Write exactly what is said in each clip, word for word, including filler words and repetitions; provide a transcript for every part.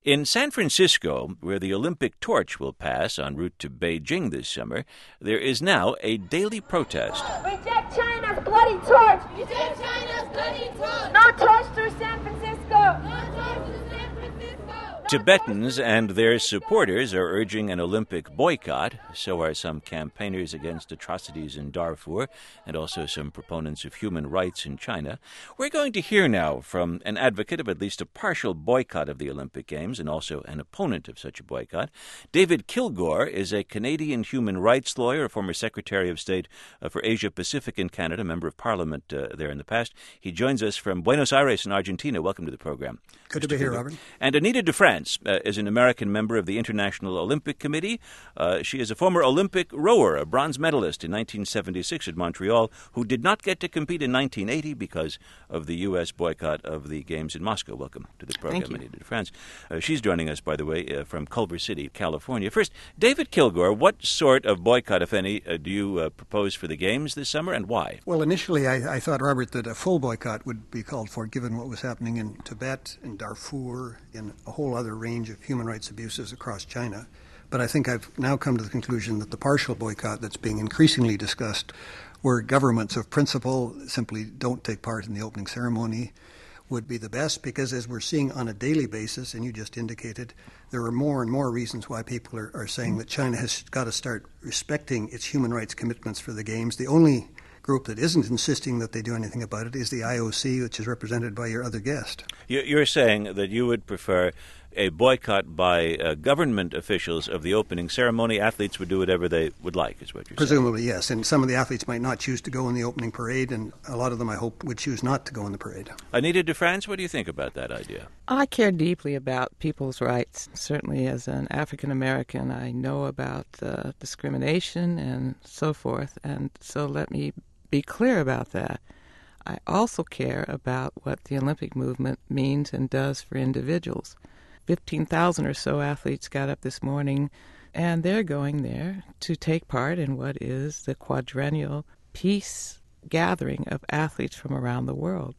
In San Francisco, where the Olympic torch will pass en route to Beijing this summer, there is now a daily protest. Reject China's bloody torch! Reject China's bloody torch! No torch through San Francisco! No torch to San Francisco! Tibetans and their supporters are urging an Olympic boycott. So are some campaigners against atrocities in Darfur and also some proponents of human rights in China. We're going to hear now from an advocate of at least a partial boycott of the Olympic Games and also an opponent of such a boycott. David Kilgour is a Canadian human rights lawyer, a former Secretary of State uh, for Asia Pacific in Canada, member of Parliament uh, there in the past. He joins us from Buenos Aires in Argentina. Welcome to the program. Good to be here, Robert. And Anita DeFrance uh, is an American member of the International Olympic Committee. Uh, she is a former Olympic rower, a bronze medalist in nineteen seventy-six at Montreal, who did not get to compete in nineteen eighty because of the U S boycott of the Games in Moscow. Welcome to the program, Anita DeFrance. Uh, she's joining us, by the way, uh, from Culver City, California. First, David Kilgour, what sort of boycott, if any, uh, do you uh, propose for the Games this summer, and why? Well, initially I, I thought, Robert, that a full boycott would be called for, given what was happening in Tibet, in Darfur, in a whole other range of human rights abuses across China. But I think I've now come to the conclusion that the partial boycott that's being increasingly discussed, where governments of principle simply don't take part in the opening ceremony, would be the best, because as we're seeing on a daily basis, and you just indicated, there are more and more reasons why people are, are saying that China has got to start respecting its human rights commitments for the Games. The only group that isn't insisting that they do anything about it is the I O C, which is represented by your other guest. You're saying that you would prefer a boycott by uh, government officials of the opening ceremony. Athletes would do whatever they would like, is what you're Presumably, saying. yes. And some of the athletes might not choose to go in the opening parade, and a lot of them, I hope, would choose not to go in the parade. Anita DeFrance, what do you think about that idea? I care deeply about people's rights. Certainly as an African American, I know about uh, discrimination and so forth, and so let me be clear about that. I also care about what the Olympic movement means and does for individuals. fifteen thousand or so athletes got up this morning, and they're going there to take part in what is the quadrennial peace gathering of athletes from around the world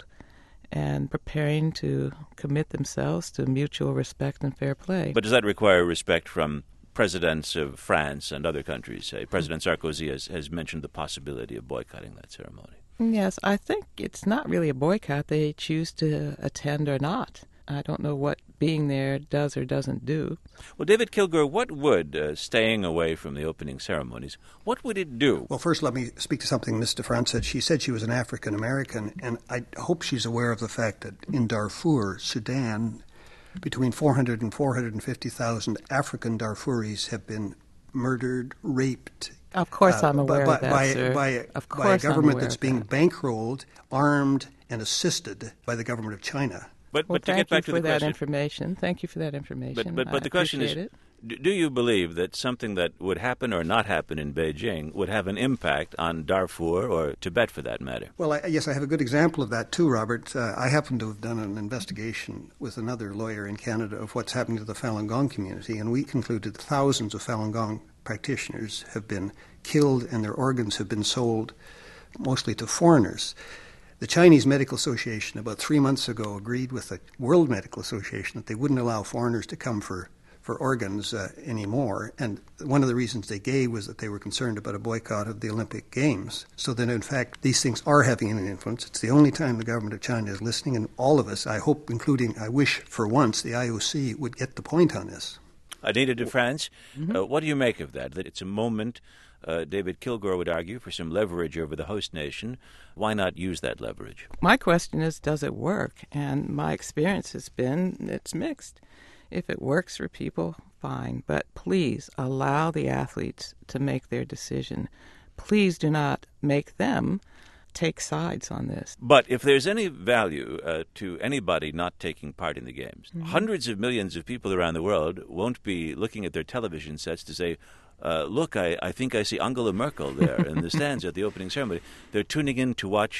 and preparing to commit themselves to mutual respect and fair play. But does that require respect from presidents of France and other countries? Say, President Sarkozy has, has mentioned the possibility of boycotting that ceremony. Yes, I think it's not really a boycott. They choose to attend or not. I don't know what being there does or doesn't do. Well, David Kilgour, what would uh, staying away from the opening ceremonies, what would it do? Well, first let me speak to something Miz DeFrance said. She said she was an African American, and I hope she's aware of the fact that in Darfur, Sudan, between four hundred and four hundred fifty thousand African Darfuris have been murdered, raped. Of course uh, I'm aware by, of that, by, sir. By, of by a government that's that. being bankrolled, armed, and assisted by the government of China. But, well, but to thank get back you to for the that question, information. Thank you for that information. But, but, but I the question is, it. do you believe that something that would happen or not happen in Beijing would have an impact on Darfur or Tibet, for that matter? Well, I, yes, I have a good example of that too, Robert. Uh, I happen to have done an investigation with another lawyer in Canada of what's happening to the Falun Gong community, and we concluded that thousands of Falun Gong practitioners have been killed and their organs have been sold mostly to foreigners. The Chinese Medical Association about three months ago agreed with the World Medical Association that they wouldn't allow foreigners to come for, for organs uh, anymore. And one of the reasons they gave was that they were concerned about a boycott of the Olympic Games. So that, in fact, these things are having an influence. It's the only time the government of China is listening, and all of us, I hope, including, I wish for once, the I O C would get the point on this. Anita DeFrance, mm-hmm. uh, what do you make of that? That it's a moment, uh, David Kilgour would argue, for some leverage over the host nation. Why not use that leverage? My question is, does it work? And my experience has been it's mixed. If it works for people, fine. But please allow the athletes to make their decision. Please do not make them take sides on this. But if there's any value uh, to anybody not taking part in the Games, mm-hmm. hundreds of millions of people around the world won't be looking at their television sets to say, uh, look, I, I think I see Angela Merkel there in the stands at the opening ceremony. They're tuning in to watch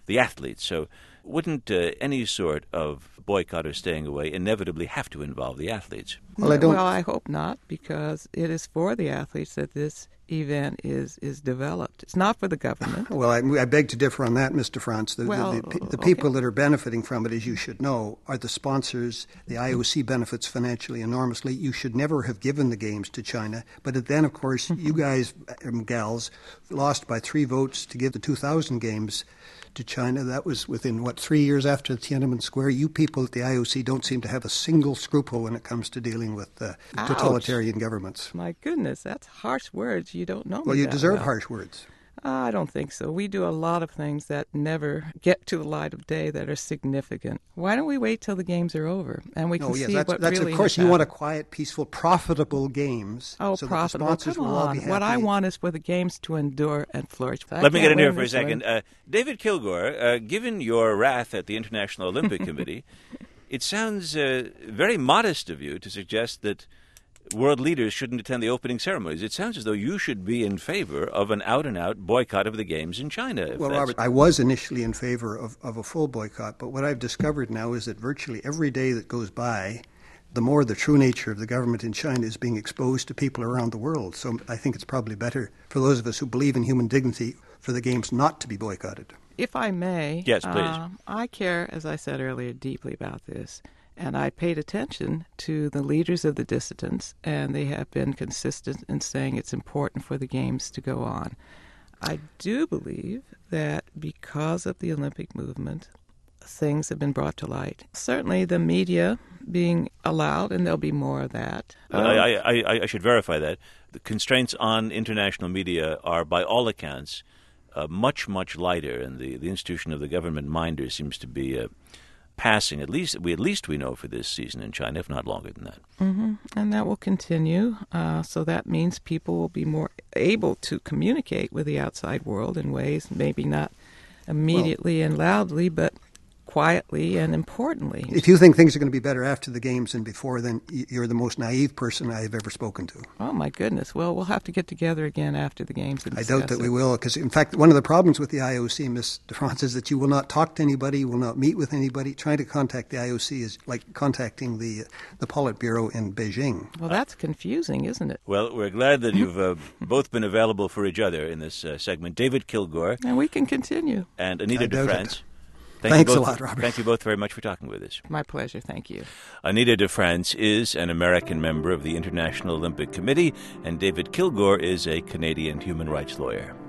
the athletes. So wouldn't uh, any sort of boycott or staying away inevitably have to involve the athletes? Well, I don't. Well, I hope not, because it is for the athletes that this event is, is developed. It's not for the government. Well, I, I beg to differ on that, Mister France. The, Well, the, the, the okay. people that are benefiting from it, as you should know, are the sponsors. The I O C benefits financially enormously. You should never have given the games to China. But then, of course, you guys, um, gals, lost by three votes to give the two thousand games to China. That was within, what, three years after Tiananmen Square. You people at the I O C don't seem to have a single scruple when it comes to dealing with uh, totalitarian governments. My goodness, that's harsh words. You don't know me Well, you that deserve well. harsh words. Uh, I don't think so. We do a lot of things that never get to the light of day that are significant. Why don't we wait till the games are over and we can Oh, yes, see that's, what that's really of course has you want a happened? quiet, peaceful, profitable games. Oh, so profitable! That the sponsors Come will all on. be happy. What I want is for the games to endure and flourish. I Let me get can't in here win for a this one. second. Uh, David Kilgore, uh, given your wrath at the International Olympic Committee, it sounds uh, very modest of you to suggest that world leaders shouldn't attend the opening ceremonies. It sounds as though you should be in favor of an out-and-out boycott of the games in China. if Well, that's- Robert, I was initially in favor of, of a full boycott, but what I've discovered now is that virtually every day that goes by, the more the true nature of the government in China is being exposed to people around the world. So I think it's probably better for those of us who believe in human dignity for the games not to be boycotted. If I may, Yes, please. uh, I care, as I said earlier, deeply about this. And I paid attention to the leaders of the dissidents, and they have been consistent in saying it's important for the games to go on. I do believe that because of the Olympic movement, things have been brought to light. Certainly the media being allowed, and there'll be more of that. I, I, I, I should verify that. The constraints on international media are, by all accounts, uh, much, much lighter, and the, the institution of the government minder seems to be uh, passing, at least we at least we know for this season in China, if not longer than that. Mm-hmm. And that will continue. Uh, so that means people will be more able to communicate with the outside world in ways maybe not immediately well, and loudly, but quietly and importantly. If you think things are going to be better after the games than before, then you're the most naive person I have ever spoken to. Oh, my goodness. Well, we'll have to get together again after the games and I discuss doubt that it. we will, because, in fact, one of the problems with the I O C, Miz DeFrance, is that you will not talk to anybody, you will not meet with anybody. Trying to contact the I O C is like contacting the the Politburo in Beijing. Well, that's confusing, isn't it? Well, we're glad that you've uh, both been available for each other in this uh, segment. David Kilgore And we can continue. and Anita I doubt DeFrance. it. Thank Thanks you a both, lot, Robert. Thank you both very much for talking with us. My pleasure. Thank you. Anita DeFrance is an American member of the International Olympic Committee, and David Kilgore is a Canadian human rights lawyer.